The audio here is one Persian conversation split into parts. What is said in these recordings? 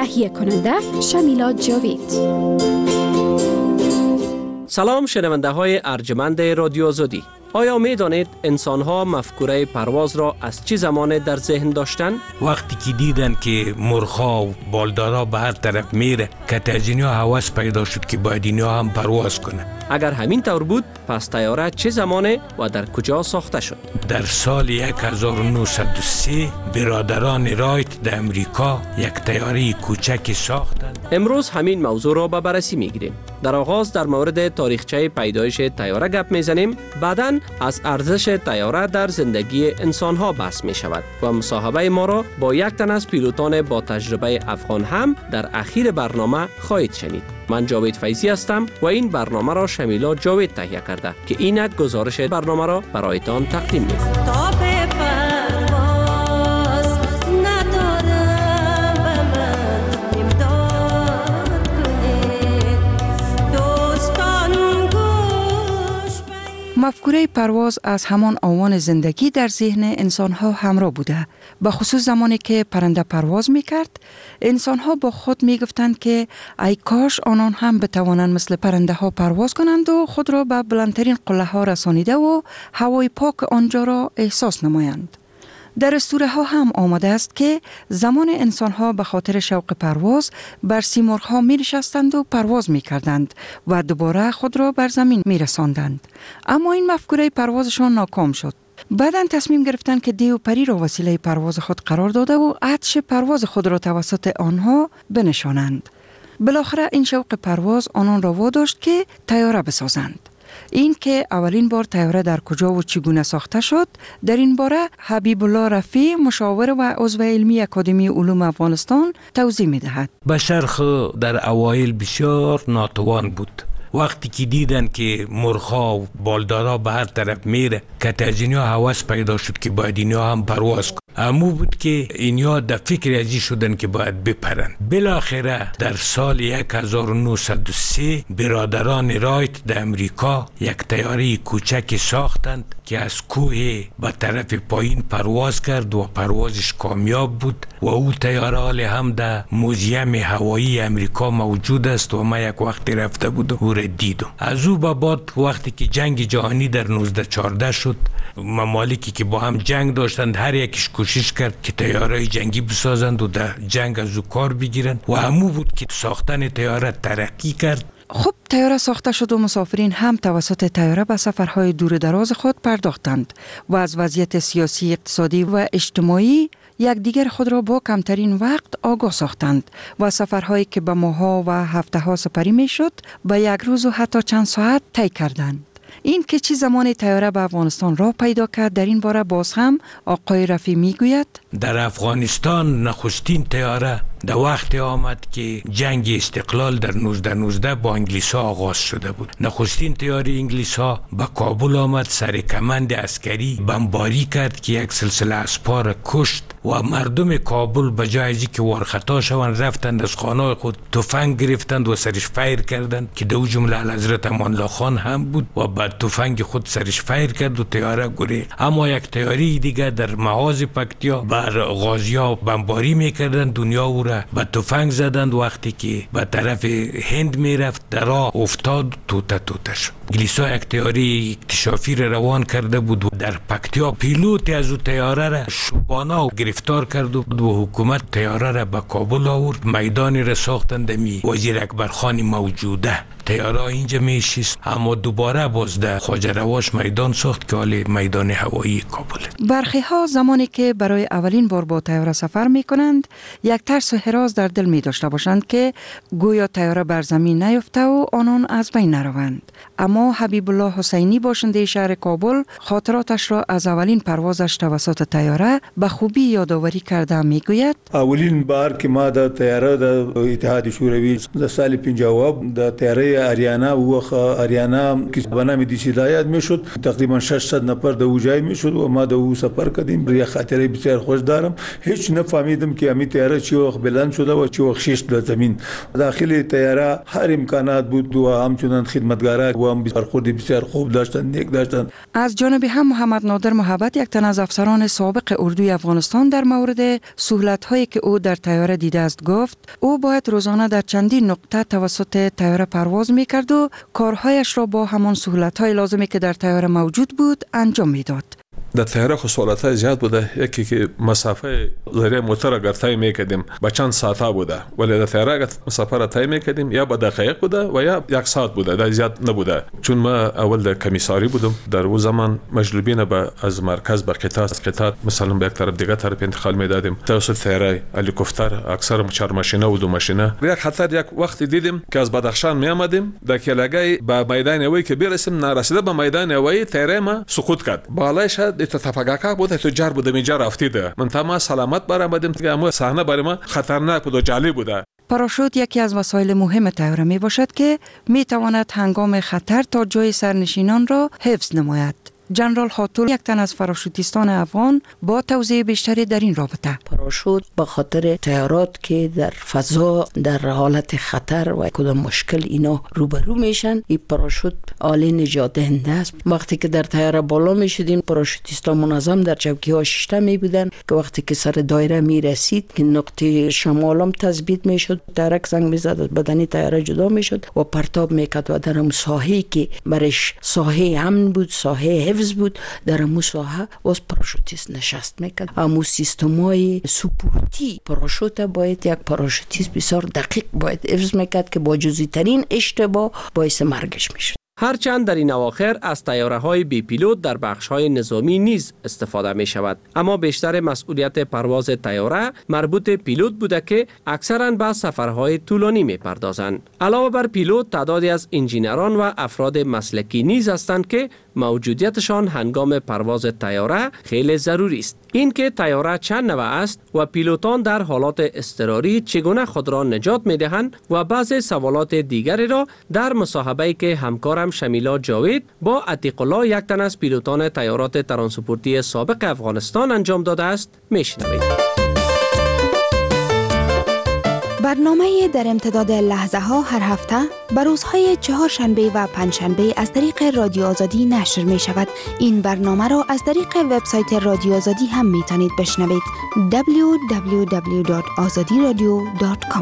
تهیه کننده شمیلا جاوید. سلام شنونده های ارجمند رادیو آزادی. آیا می دانید انسان ها مفکوره پرواز را از چه زمان در ذهن داشتن؟ وقتی که دیدن که مرغ‌ها و بالدارا به هر طرف میره که از اینها هوس پیدا شد که باید اینها هم پرواز کنه. اگر همین طور بود پس طیاره چه زمانه و در کجا ساخته شد؟ در سال 1903 برادران رایت در امریکا یک طیاره کوچکی ساختند. امروز همین موضوع را به بررسی میگیریم. در آغاز در مورد تاریخچه پیدایش طیاره گپ میزنیم، بعداً از ارزش طیاره در زندگی انسان ها بحث می شود و مصاحبه ما را با یک تن از پیلوتان با تجربه افغان هم در اخیر برنامه خواهید شنید. من جاوید فیضی هستم و این برنامه را شمیلا جاوید تهیه کرده که اینک گزارش برنامه را برایتان تقدیم می‌کنم. مفکوره پرواز از همان آوان زندگی در ذهن انسان‌ها همراه بوده. به خصوص زمانی که پرنده پرواز می‌کرد، انسان‌ها با خود می‌گفتند که ای کاش آنان هم بتوانند مثل پرنده‌ها پرواز کنند و خود را به بلندترین قله‌ها رسانیده و هوای پاک آنجا را احساس نمایند. در اسطوره ها هم آمده است که زمان انسان ها به خاطر شوق پرواز بر سیمرغ ها می نشستند و پرواز می کردند و دوباره خود را بر زمین می رساندند. اما این مفکوره پروازشان ناکام شد. بعداً تصمیم گرفتند که دیو پری را وسیله پرواز خود قرار داده و عطش پرواز خود را توسط آنها بنشانند. بالاخره این شوق پرواز آنان را واداشت که طیاره بسازند. این که اولین بار طیاره در کجا و چگونه ساخته شد، در این باره حبیب الله رفیع مشاور و عضو علمی اکادمی علوم افغانستان توضیح می‌دهد. بشر در اوایل بسیار ناتوان بود. وقتی که دیدن که مرغ‌ها و بالدارا به هر طرف میره که از اینها هوس پیدا شد که باید اینها هم پرواز کنن. امو بود که اینها در فکر ازی شدن که باید بپرن. بالاخره در سال 1903 برادران رایت در امریکا یک طیاره کوچکی ساختند که از کوه به طرف پایین پرواز کرد و پروازش کامیاب بود و او طیاره هم در موزیم هوایی امریکا موجود است و ما یک وقتی رفته بودم او را دیدم. از او به بعد وقتی که جنگ جهانی در 1914 شد، ممالکی که با هم جنگ داشتند هر یکیش کوشش کرد که طیاره جنگی بسازند و در جنگ از او کار بگیرند و همو بود که ساختن طیاره ترقی کرد. خب طیاره ساخته شد و مسافرین هم توسط طیاره به سفرهای دور دراز خود پرداختند و از وضعیت سیاسی، اقتصادی و اجتماعی یکدیگر خود را با کمترین وقت آگاه ساختند و سفرهایی که به ماه‌ها و هفته‌ها سپری میشد به یک روز و حتی چند ساعت طی کردند. این که چه زمان طیاره به افغانستان را پیدا کرد، در این باره باز هم آقای رفیع میگوید. در افغانستان نخستین طیاره در وقت آمد که جنگ استقلال در 1919 با انگلیس ها آغاز شده بود. نخستین طیاره انگلیس ها به کابل آمد، سر کمند عسکری بمباری کرد که یک سلسله اسپا را کشت و مردم کابل به جای از اینکه وارخطا شوند رفتند از خانه خود تفنگ گرفتند و سرش فیر کردند که دو جمله حضرت امان الله خان هم بود و بعد تفنگ خود سرش فیر کرد و طیاره گریخت. اما یک طیاره دیگه در محاذ پکتیا بر غازی‌ها بمباری میکردند، دنیا او را با تفنگ زدند. وقتی که به طرف هند میرفت در راه افتاد، توته شد. انگلیس‌ها یک طیاره اکتشافی را روان کرده بود و در پکتیا پیلوت از او طیاره را شبانه گرفتار کرد و حکومت طیاره را به کابل آورد. میدانی را ساختند می وزیر اکبر خان موجوده. طیاره اینجا میشیست، اما دوباره باز در خواجه رواش میدان ساخت که حالی میدان هوایی کابل. برخی ها زمانی که برای اولین بار با طیاره سفر می کنند یک ترس و هراس در دل می داشته باشند که گویا طیاره بر زمین نیفته و آنان از بین نروند. اما حبیب الله حسینی باشنده شهر کابل خاطراتش را از اولین پروازش توسط طیاره به خوبی یادآوری کرده میگوید. اولین بار که ما د طیاره د اتحاد شوروی د سال 50 د طیاره آریانا و آریانا که به نام دیسی هدایت میشد، تقریبا 600 نفر د اوجای میشد و ما د او سفر کردیم. یه خاطره بسیار خوش دارم. هیچ نفهمیدم که امی طیاره چی وقت بلند شده و چی وقت شش به زمین. داخل طیاره هر امکانات بود و همچنان خدمتگارا و هم برخوردی بسیار خوب داشتن، نیک داشتن. از جانب هم محمد نادر محبت، یک تن از افسران سابق اردوی افغانستان، در مورد سهولت‌هایی که او در طیاره دیده است گفت او باید روزانه در چندین نقطه توسط طیاره پرواز می‌کرد و کارهایش را با همان سهولت‌های لازمی که در طیاره موجود بود انجام می‌داد. در طیاره خو سهولت‌های زیاد بوده. یکی که مسافه ذریعه موتور اگر طی می‌کردیم با چند ساعت بوده، ولی در طیاره اگر مسافه را طی می‌کردیم یا با دقایق بوده و یا یک ساعت بوده، در زیاد نبوده. چون ما اول در کمیساری بودم، در اون زمان مجلوبین به از مرکز به قطار مثلا به یک طرف دیگه طرف انتقال می‌دادیم. توسط طیاره هلیکوپتر اکثر 4 ماشینه و 2 ماشینه. یک خطر یک وقت دیدیم که از بدخشان می‌آمدیم، در کلاگای به میدان هوایی که برسیم، نرسیده به میدان هوایی طیاره ما سقوط کرد. بالایش تفاقاکا بوده، تجار بوده، اینجا رفتیده. من تمام سلامت برآمدیم که اما صحنه برای ما خطرناک بود و جالب بوده. پاراشوت یکی از وسایل مهم طیاره می باشد که می تواند هنگام خطر تا جای سرنشینان را حفظ نماید. جنرال خاتون، یک تن از پاراشوتیستان افغان، با توضیح بیشتری در این رابطه. پاراشوت به خاطر طیارات که در فضا در حالت خطر و کدام مشکل اینا روبرو میشن، این پاراشوت عالی نجات دهنده است. وقتی که در طیاره بالا میشدیم، پاراشوتیستان منظم در چوکی ها شیشته می بودن که وقتی که سر دایره می رسید که نقطه شمالم تثبیت میشد، ترک زنگ میزد، از بدنی طیاره جدا میشد و پرتاب میکرد و در اون ساحه‌ای که برش ساحه امن بود، ساحه حفظ بود، در امو ساحه باز پاراشوتیست نشست میکرد. امو سیستمای سپورتی پاراشوت باید یک پاراشوتیست بسیار دقیق باید حفظ میکرد که با جزئی ترین اشتباه باعث مرگش میشد. هرچند در این اواخر از طیاره‌های بی پیلوت در بخش‌های نظامی نیز استفاده می شود، اما بیشتر مسئولیت پرواز طیاره مربوط پیلوت بوده که اکثراً به سفرهای طولانی می پردازند. علاوه بر پیلوت، تعدادی از انجینران و افراد مسلکی نیز هستند که موجودیتشان هنگام پرواز طیاره خیلی ضروری است. این که طیاره چند نوع است و پیلوتان در حالات اضطراری چگونه خود را نجات می دهند و بعضی سوالات دیگری را در مصاحبه‌ای که همکارم شمیلا جاوید با عتیق الله، یک تن از پیلوتان طیارات ترانسپورتی سابق افغانستان انجام داده است میشنوید. برنامه در امتداد لحظه ها هر هفته بر روزهای چهارشنبه و پنجشنبه از طریق رادیو آزادی نشر می شود. این برنامه را از طریق وبسایت رادیو آزادی هم می توانید بشنوید. www.azadiradio.com.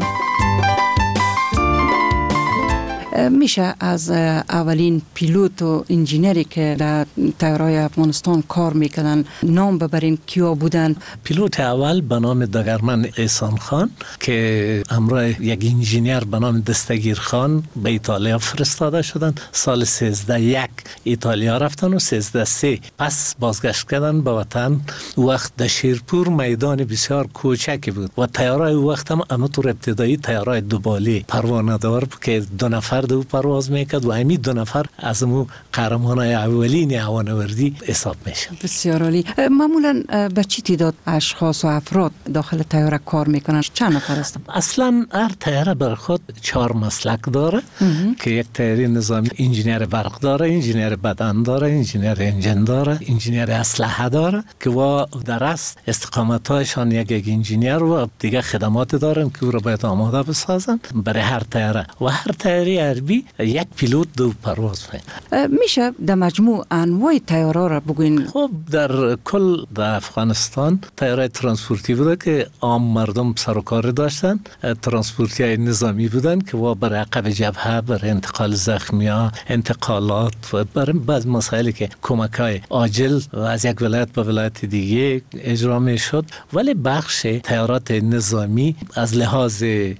میشه از اولین پیلوت و انجینری که در طیاره‌های افغانستان کار میکردن نام ببرین کیا بودن؟ پیلوت اول به نام دگرمن احسان خان که همراه یک انجینیر به نام دستگیر خان به ایتالیا فرستاده شدن. سال 1301 ایتالیا رفتن و 1303 پس بازگشت کردن به وطن. وقت در شیرپور میدان بسیار کوچکی بود و طیاره وقت هم همونطور ابتدایی طیاره دوباله پروانه دار بود که 2 نفر دو پرواز میکرد و همین 2 نفر از مو قهرمانای اولین هوانوردی حساب میشن. بسیار عالی. معمولا به چی تعداد اشخاص و افراد داخل طیاره کار میکنن؟ چند نفر هستن؟ اصلا هر طیاره بر خود 4 مسلک داره که یک طیاره نظامی انجینیر برق داره، انجینیر بدن داره، انجینیر انجن داره، انجینیر اسلحه داره که و در اصل استقامتایشان یک انجینیر و دیگه خدمات دارن که او را باید آماده بسازن برای هر طیاره و هر طیاره عربی یک پیلوت 2 پرواز میکنه. میشه در مجموع انواع طیاره را بگوین؟ خب در کل در افغانستان طیاره ترانسپورتی بوده که عام مردم سر و کار داشتن، ترانسپورتی های نظامی بودن که و برای عقب جبهه، برای انتقال زخمیا، انتقالات و برای بعض مسائلی که کمک های عاجل و از یک ولایت به ولایت دیگه اجرا میشد. ولی بخش طیارات نظامی از لحاظ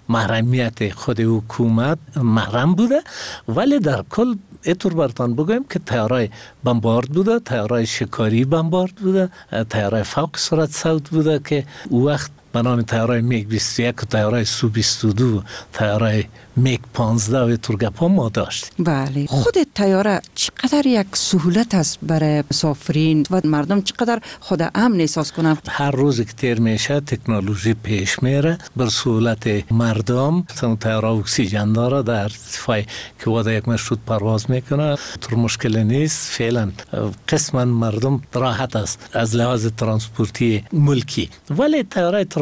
محرمیت خود حکومت محرم بوده، ولی در کل اینطور براتون بگویم که طیاره بمبارد بوده، طیاره شکاری بمبارد بوده، طیاره فوق سرعت صوت بوده که وقت به نام طیاره میگ 21 و طیاره سو 22 طیاره میگ 15 و تورگپا ما داشتیم. بله. خود طیاره چقدر یک سهولت است برای مسافرین و مردم چقدر خود امن احساس کنند؟ هر روز که تیر میشه تکنولوژی پیش میره بر سهولت مردم. مثلا طیاره اکسیژن داره در ارتفاع که واسه یک مشروط پرواز میکنه، طور مشکل نیست. فعلا قسما مردم راحت است از لحاظ ترانسپورتی ملکی. ولی طیاره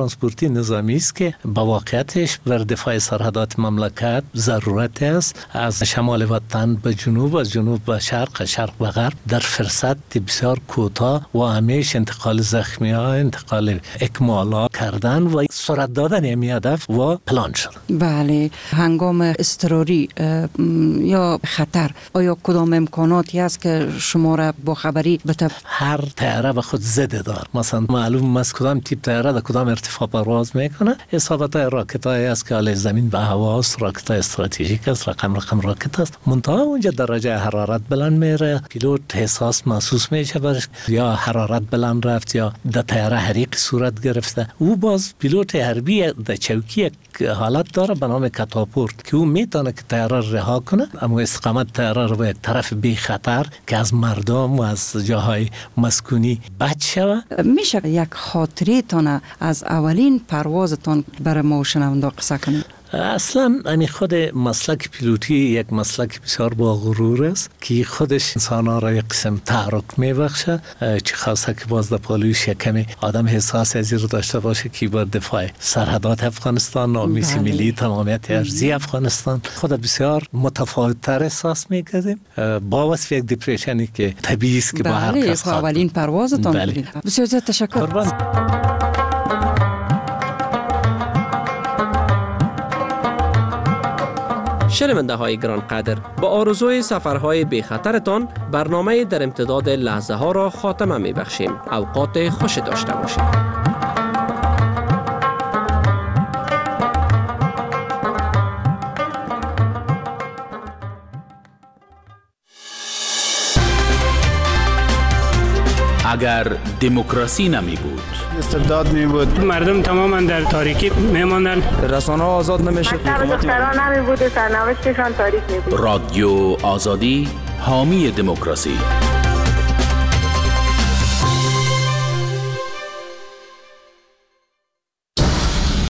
ترانسپورتی نظامی است که با واقعیتش بر دفاع سرحدات مملکت ضرورت است. از شمال وطن به جنوب، از جنوب به شرق، شرق به غرب در فرصت بسیار کوتاه و همیشه انتقال زخمی‌ها، انتقال اکمالات کردن و سرعت دادن این هدف و پلان شد. بله، هنگام اضطراری یا خطر آیا کدام امکاناتی است که شما را با خبری بده؟ هر طیاره به خود ضد دار. مثلا معلوم است کدام تیپ طیاره در کدام ارتفاع پرواز میکنه. حسابات راکت‌های است که علی زمین به هوا است، راکت استراتژیک است، رقم راکت است. منتها اونجا درجه حرارت بلند میره، پیلوت حساس محسوس میشه برش یا حرارت بلند رفت یا در طیاره حریق صورت گرفته. او باز پیلوت حربی در چوکی حالت داره به نام کاتاپورت که او میتونه که طیاره رها کنه، اما استقامت طیاره رو به طرف بی خطر که از مردم و از جاهای مسکونی بچ شوه. میشه یک خاطره تان از اولین پروازتان برای ما شنونده قصه کنید؟ اصلا همین خود مسلک پیلوتی یک مسلک بسیار با غرور است که خودش انسان‌ها را یک قسم تحرک میبخشه، چه خاصه که باز در پالویش یک کمی آدم حساس از این رو داشته باشه که با دفاع سرحدات افغانستان، نامیس ملی، تمامیت ارضی افغانستان خود بسیار متفاوت‌تر احساس میکردیم با وصف یک دیپریشنی که طبیعی است که با هر کس خواهد. اولین پروازتان بود. بسیار زیاد تشکر. شنونده های گرانقدر، با آرزوی سفرهای بی خطرتان برنامه در امتداد لحظه ها را خاتمه می بخشیم. اوقات خوش داشته باشید. اگر دموکراسی نمی بود، استبداد می بود، مردم تماما در تاریکی می ماندن، رسانه آزاد نمی شد، دختران نمی بود و سرنوشتشان تاریک می بود. رادیو آزادی حامی دموکراسی.